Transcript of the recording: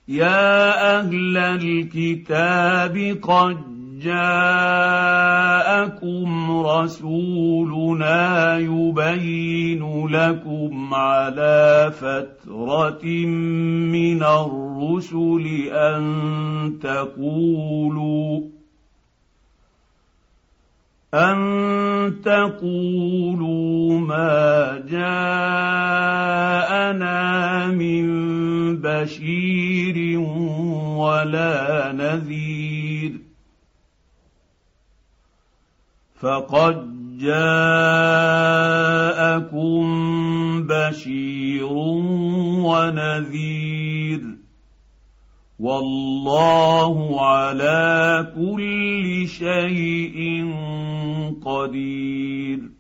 يا أهل الكتاب قد جاءكم رسولنا يبين لكم على فترة من الرسل أن تقولوا ما جاءنا من بشير ولا نذير فقد جاءكم بشير ونذير والله على كل شيء قدير.